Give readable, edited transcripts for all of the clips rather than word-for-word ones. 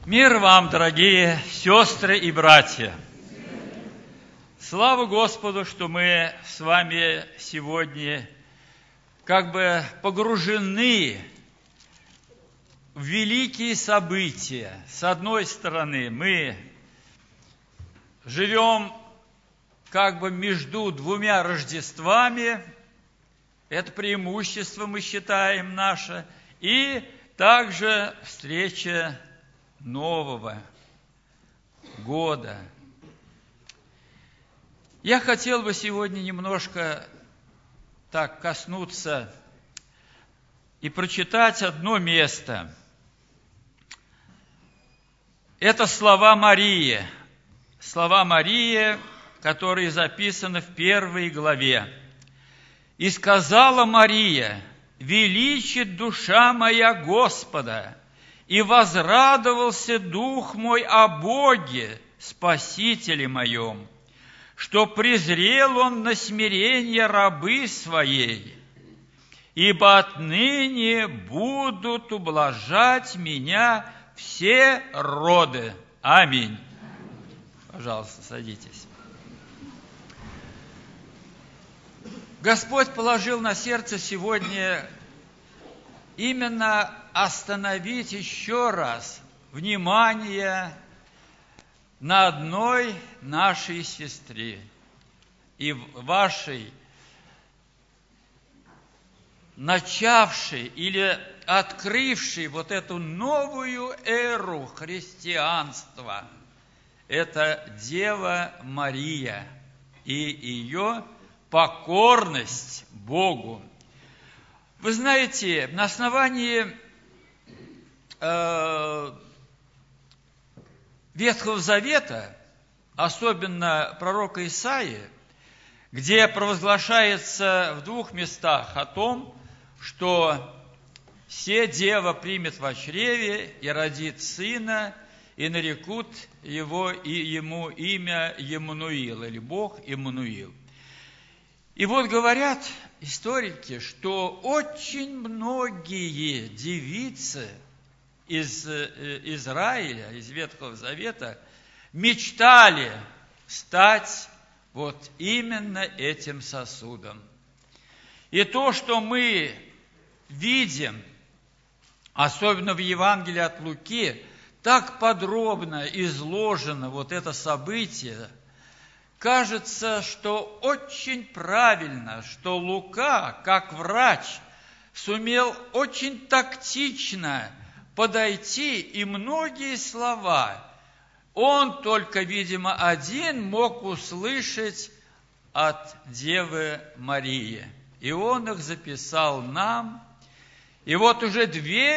Мир вам, дорогие сестры и братья! Слава Господу, что мы с вами сегодня как бы погружены в великие события. С одной стороны, мы живем как бы между двумя Рождествами, это преимущество, мы считаем, наше, и также встреча Нового года. Я хотел бы сегодня немножко так коснуться и прочитать одно место. Это слова Марии. Слова Марии, которые записаны в 1 главе. «И сказала Мария: величит душа моя Господа, и возрадовался дух мой о Боге, Спасителе моем, что презрел Он на смирение рабы своей, ибо отныне будут ублажать меня все роды». Аминь. Пожалуйста, садитесь. Господь положил на сердце сегодня именно остановить еще раз внимание на одной нашей сестре и вашей, начавшей или открывшей вот эту новую эру христианства. Это Дева Мария и ее покорность Богу. Вы знаете, на основании Ветхого Завета, особенно пророка Исаии, где провозглашается в 2 местах о том, что «се дева примет во чреве и родит сына, и нарекут ему имя Еммануил», или Бог Иммануил. И вот говорят историки, что очень многие девицы из Израиля, из Ветхого Завета, мечтали стать вот именно этим сосудом. И то, что мы видим, особенно в Евангелии от Луки, так подробно изложено вот это событие, кажется, что очень правильно, что Лука, как врач, сумел очень тактично подойти, и многие слова он только, видимо, один мог услышать от Девы Марии. И он их записал нам. И вот уже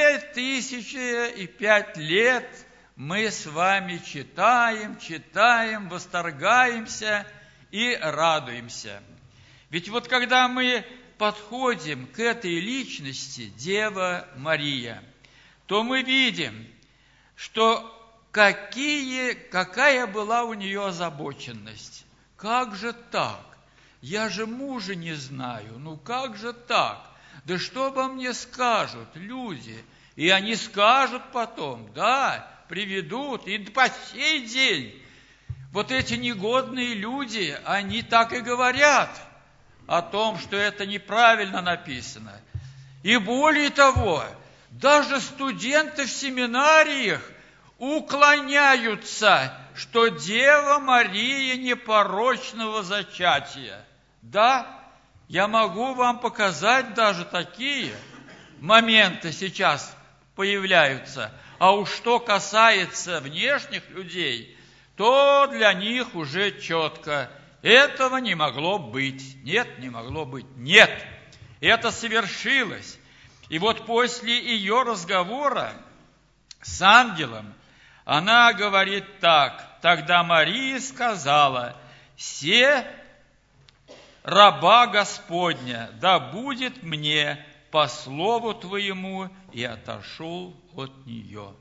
2005 лет мы с вами читаем, восторгаемся и радуемся. Ведь вот когда мы подходим к этой личности, Дева Мария, то мы видим, что какая была у нее озабоченность. Как же так? Я же мужа не знаю, ну как же так? Да что обо мне скажут люди? И они скажут потом, да, приведут, и по сей день вот эти негодные люди, они так и говорят о том, что это неправильно написано. И более того, даже студенты в семинариях уклоняются, что Дева Мария непорочного зачатия. Да, я могу вам показать даже такие моменты сейчас появляются. А уж что касается внешних людей, то для них уже четко. Этого не могло быть. Нет, не могло быть. Нет, это совершилось. И вот после ее разговора с ангелом, она говорит так: «Тогда Мария сказала: се раба Господня, да будет мне по слову Твоему», и отошел от нее.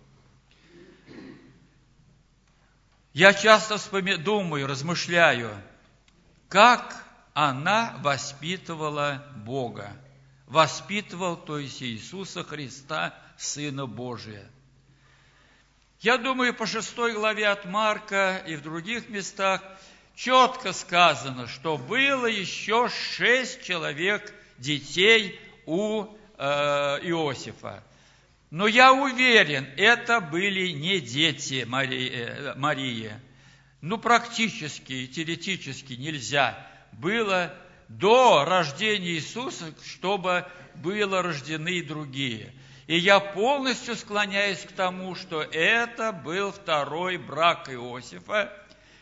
Я часто думаю, размышляю, как она воспитывала Бога. Воспитывал, то есть Иисуса Христа, Сына Божия. Я думаю, по 6 главе от Марка и в других местах четко сказано, что было еще 6 человек, детей у Иосифа. Но я уверен, это были не дети Марии. Практически, теоретически нельзя было до рождения Иисуса, чтобы были рождены и другие. И я полностью склоняюсь к тому, что это был второй брак Иосифа,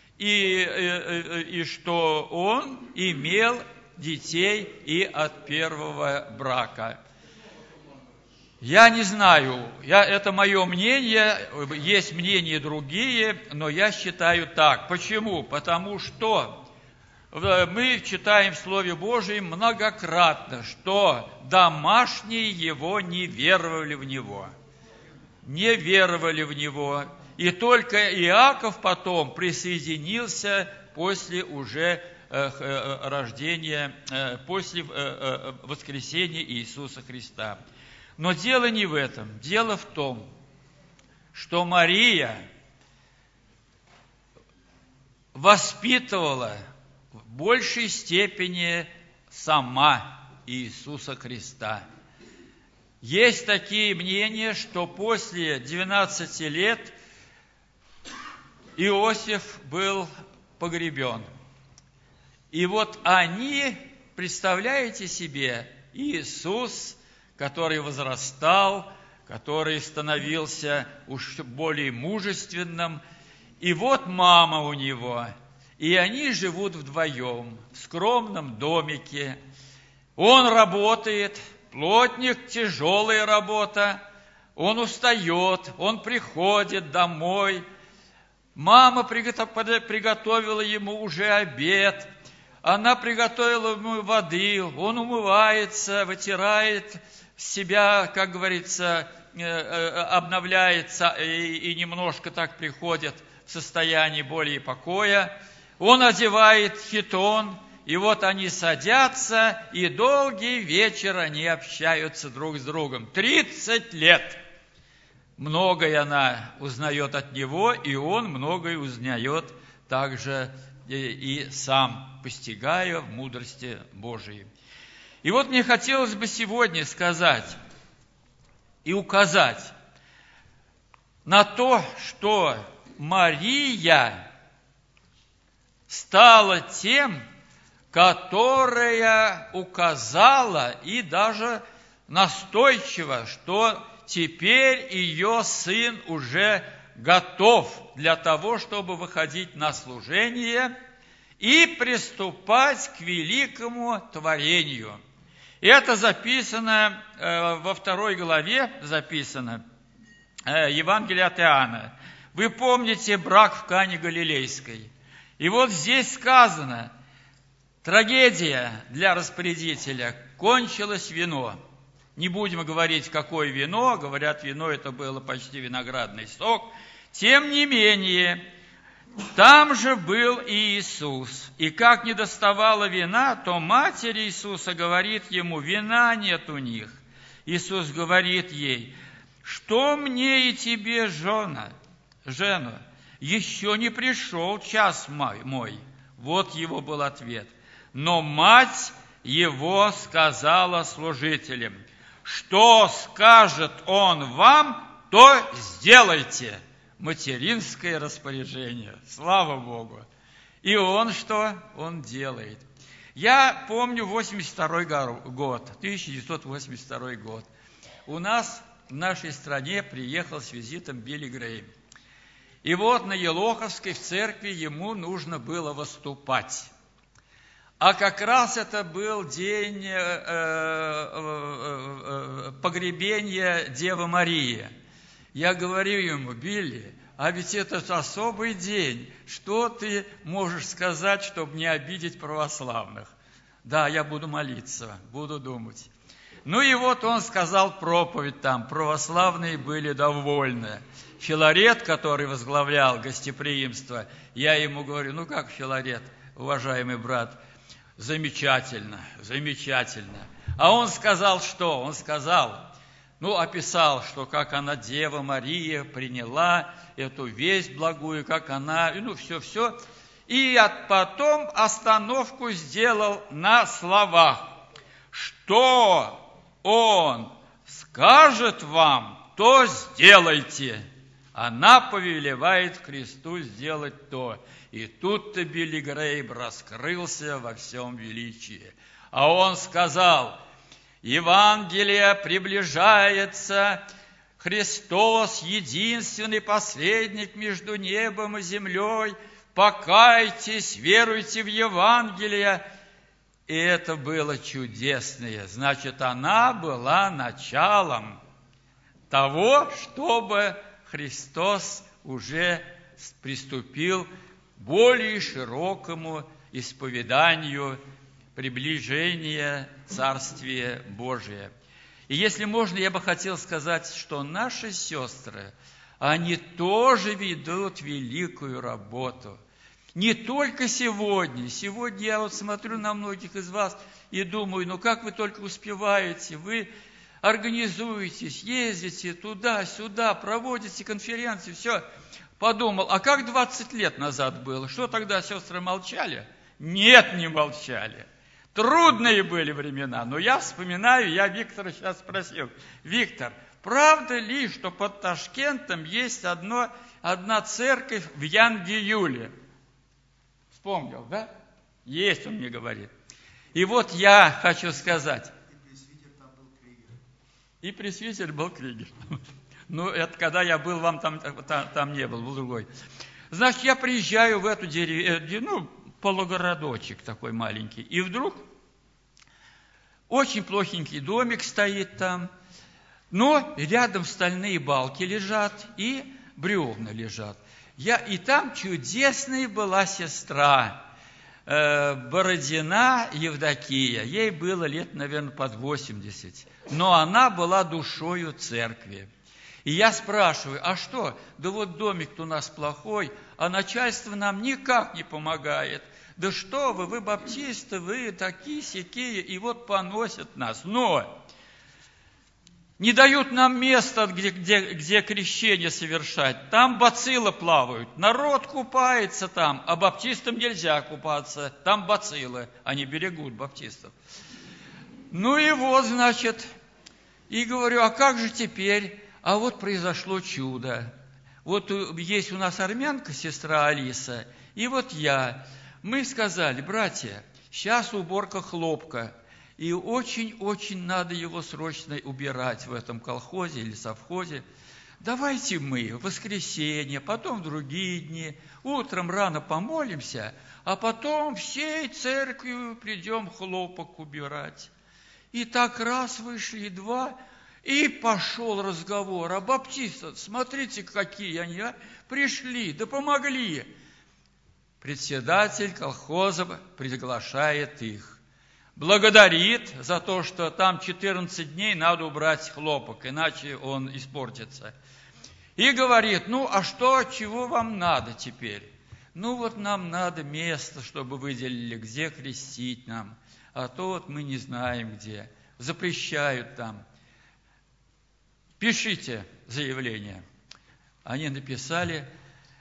и что он имел детей и от первого брака. Я не знаю, это мое мнение, есть мнения другие, но я считаю так. Почему? Потому что мы читаем в Слове Божьем многократно, что домашние его не веровали в него. Не веровали в него. И только Иаков потом присоединился после уже рождения, после воскресения Иисуса Христа. Но дело не в этом. Дело в том, что Мария воспитывала в большей степени сама Иисуса Христа. Есть такие мнения, что после 12 лет Иосиф был погребен. И вот они, представляете себе, Иисус, который возрастал, который становился уж более мужественным, и вот мама у него, и они живут вдвоем в скромном домике. Он работает, плотник, тяжелая работа, он устает, он приходит домой. Мама приготовила ему уже обед, она приготовила ему воды, он умывается, вытирает себя, как говорится, обновляется и немножко так приходит в состояние более покоя. Он одевает хитон, и вот они садятся, и долгий вечер они общаются друг с другом. 30 лет. Многое она узнает от него, и он многое узнает также и сам, постигая в мудрости Божией. И вот мне хотелось бы сегодня сказать и указать на то, что Мария стала тем, которая указала и даже настойчиво, что теперь ее сын уже готов для того, чтобы выходить на служение и приступать к великому творению. И это записано во 2 главе, записано Евангелие от Иоанна. Вы помните брак в Кане Галилейской. И вот здесь сказано, трагедия для распорядителя, кончилось вино. Не будем говорить, какое вино, говорят, вино это было почти виноградный сок. Тем не менее, там же был и Иисус. И как не доставало вина, то матерь Иисуса говорит ему, вина нет у них. Иисус говорит ей, что мне и тебе, жена, еще не пришел час мой. Вот его был ответ. Но мать его сказала служителям, что скажет он вам, то сделайте. Материнское распоряжение. Слава Богу. И он что? Он делает. Я помню 1982 год. У нас в нашей стране приехал с визитом Билли Грэйм. И вот на Елоховской в церкви ему нужно было выступать. А как раз это был день погребения Девы Марии. Я говорю ему, Билли, а ведь это особый день. Что ты можешь сказать, чтобы не обидеть православных? Да, я буду молиться, буду думать. Ну и вот он сказал проповедь там, православные были довольны. Филарет, который возглавлял гостеприимство, я ему говорю, ну как Филарет, уважаемый брат, замечательно, замечательно. А он сказал что? Он сказал, описал, что как она, Дева Мария, приняла эту весть благую, как она, все. И потом остановку сделал на словах. Что Он скажет вам, то сделайте. Она повелевает Христу сделать то. И тут-то Билли Грейм раскрылся во всем величии. А он сказал: Евангелие приближается, Христос, единственный посредник между небом и землей, покайтесь, веруйте в Евангелие. И это было чудесное. Значит, она была началом того, чтобы Христос уже приступил к более широкому исповеданию приближения Царствия Божия. И если можно, я бы хотел сказать, что наши сестры, они тоже ведут великую работу. Не только сегодня. Сегодня я смотрю на многих из вас и думаю, как вы только успеваете, вы организуетесь, ездите туда-сюда, проводите конференции, все. Подумал, а как 20 лет назад было? Что тогда сестры молчали? Нет, не молчали. Трудные были времена, но я вспоминаю, я Виктора сейчас спросил: Виктор, правда ли, что под Ташкентом есть одна церковь в Янгиюле? Вспомнил, да? Есть, он мне говорит. И вот я хочу сказать. И пресвитер был Кригер. Это когда я был, вам там не был другой. Значит, я приезжаю в эту деревню, полугородочек такой маленький, и вдруг очень плохенький домик стоит там, но рядом стальные балки лежат и бревна лежат. И там чудесная была сестра, Бородина Евдокия. Ей было лет, наверное, под 80. Но она была душою церкви. И я спрашиваю, а что? Да вот домик-то у нас плохой, а начальство нам никак не помогает. Да что вы баптисты, вы такие-сякие, и вот поносят нас. Но не дают нам места, где крещение совершать. Там бациллы плавают, народ купается там, а баптистам нельзя купаться. Там бациллы, они берегут баптистов. И вот, значит, и говорю, а как же теперь? А вот произошло чудо. Вот есть у нас армянка, сестра Алиса, и вот я. Мы сказали, братья, сейчас уборка хлопка, и очень-очень надо его срочно убирать в этом колхозе или совхозе. Давайте мы в воскресенье, потом в другие дни, утром рано помолимся, а потом всей церковью придем хлопок убирать. И так раз вышли, два, и пошел разговор. А баптисты, смотрите, какие они, пришли, да помогли. Председатель колхоза приглашает их. Благодарит за то, что там 14 дней надо убрать хлопок, иначе он испортится. И говорит, а что, чего вам надо теперь? Нам надо место, чтобы выделили, где крестить нам. А то вот мы не знаем где. Запрещают там. Пишите заявление. Они написали: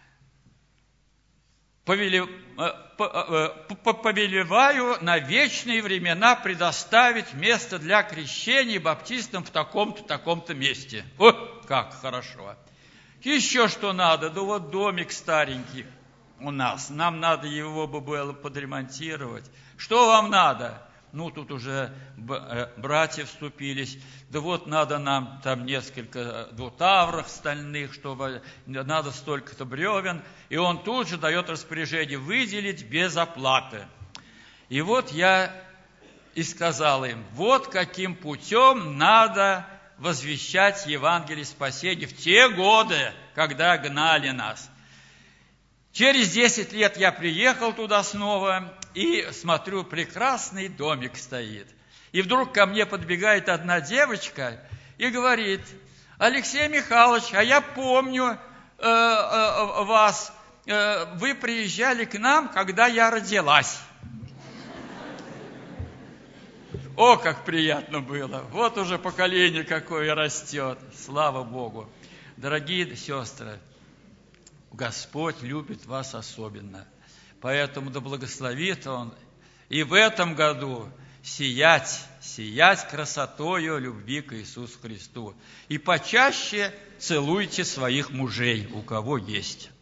повелеваю на вечные времена предоставить место для крещения баптистам в таком-то, таком-то месте. О, как хорошо. Еще что надо? Да вот домик старенький у нас. Нам надо его было подремонтировать. Что вам надо? Тут уже братья вступились. Да вот надо нам там несколько двутавров стальных, чтобы надо столько-то бревен. И он тут же дает распоряжение выделить без оплаты. И вот я и сказал им, вот каким путем надо возвещать Евангелие спасения в те годы, когда гнали нас. Через 10 лет я приехал туда снова и смотрю, прекрасный домик стоит. И вдруг ко мне подбегает одна девочка и говорит: Алексей Михайлович, а я помню вас, вы приезжали к нам, когда я родилась. О, как приятно было! Вот уже поколение какое растет. Слава Богу! Дорогие сестры, Господь любит вас особенно. Поэтому да благословит Он и в этом году сиять красотою любви к Иисусу Христу. И почаще целуйте своих мужей, у кого есть.